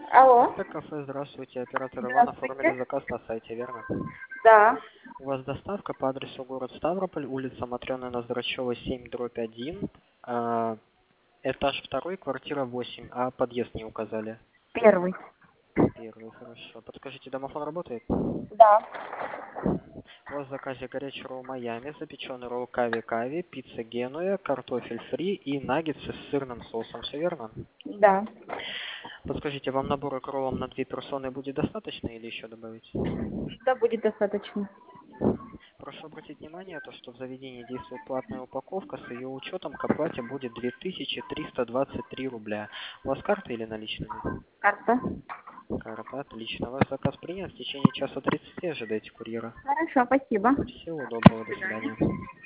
Алло. Это кафе, здравствуйте. Оператор Иван оформили Здравствуйте. заказ на сайте, верно? Да. У вас доставка по адресу город Ставрополь, улица Матрёны Ноздрачёвой, 7/1, этаж 2, квартира 8, а подъезд не указали. Первый. Первый, хорошо. Подскажите, домофон работает? Да. У вас в заказе горячий ролл Майами, запеченный ролл Кави-Кави, пицца Генуя, картофель фри и наггетсы с сырным соусом, все верно? Да. Подскажите, вам набора к роллам на 2 персоны будет достаточно или еще добавить? Да, будет достаточно. Прошу обратить внимание, то, что в заведении действует платная упаковка, с ее учетом к оплате будет 2323 рубля. У вас карта или наличными? Карта. Карта, отлично. Ваш заказ принят. В течение часа 30 ожидайте курьера. Хорошо, спасибо. Всего доброго, До до свидания. свидания.